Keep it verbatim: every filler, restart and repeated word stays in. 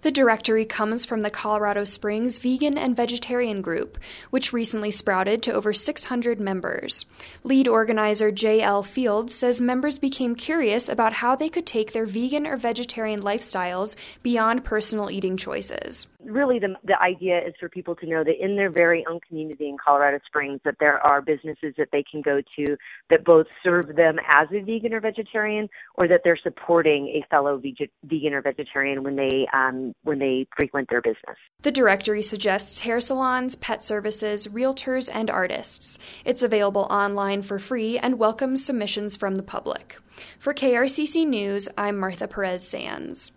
The directory comes from the Colorado Springs Vegan and Vegetarian Group, which recently sprouted to over six hundred members. Lead organizer J L Fields says members became curious about how they could take their vegan or vegetarian lifestyles beyond personal eating choices. Really, the, the idea is for people to know that in their very own community in Colorado Springs, that there are businesses that they can go to that both serve them as a vegan or vegetarian, or that they're supporting a fellow veg- vegan or vegetarian when they um, when they frequent their business. The directory suggests hair salons, pet services, realtors, and artists. It's available online for free and welcomes submissions from the public. For K R C C News, I'm Martha Perez-Sands.